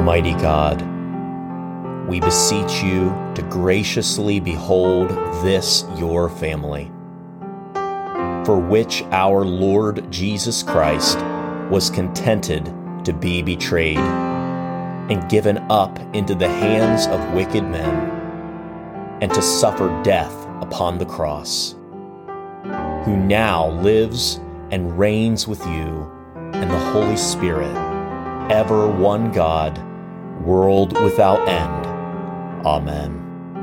Almighty God, we beseech you to graciously behold this your family, for which our Lord Jesus Christ was contented to be betrayed and given up into the hands of wicked men, and to suffer death upon the cross, who now lives and reigns with you and the Holy Spirit, ever one God, world without end. Amen.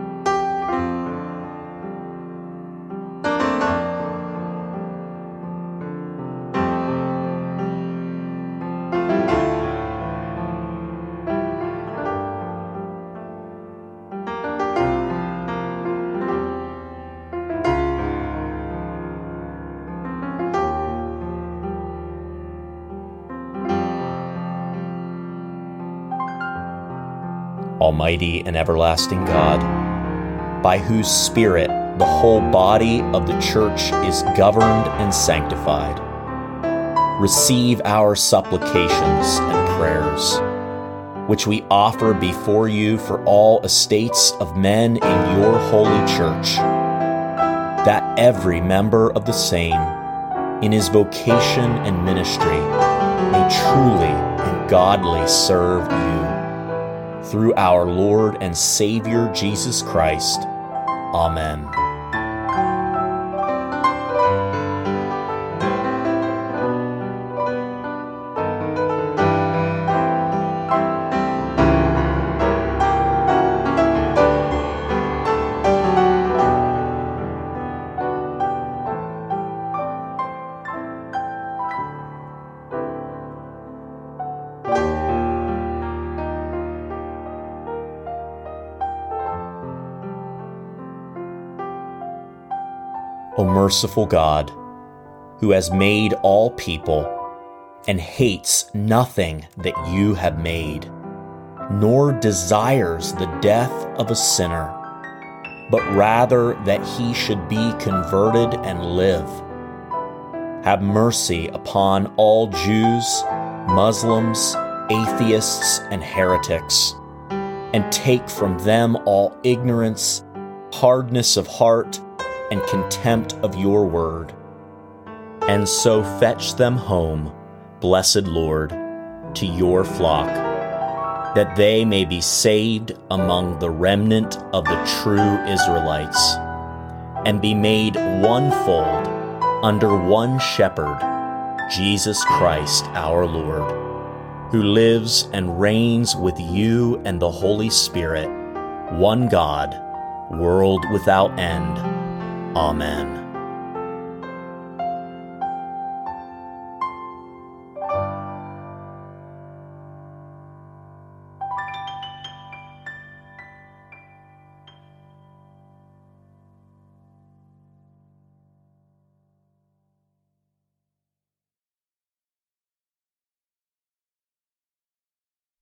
Almighty and everlasting God, by whose Spirit the whole body of the Church is governed and sanctified, receive our supplications and prayers, which we offer before you for all estates of men in your holy Church, that every member of the same, in his vocation and ministry, may truly and godly serve you. Through our Lord and Savior Jesus Christ. Amen. O merciful God, who has made all people and hates nothing that you have made, nor desires the death of a sinner, but rather that he should be converted and live, have mercy upon all Jews, Muslims, atheists, and heretics, and take from them all ignorance, hardness of heart, and contempt of your word, and so fetch them home, blessed Lord, to your flock, that they may be saved among the remnant of the true Israelites, and be made one fold under one shepherd, Jesus Christ our Lord, who lives and reigns with you and the Holy Spirit, one God, world without end. Amen.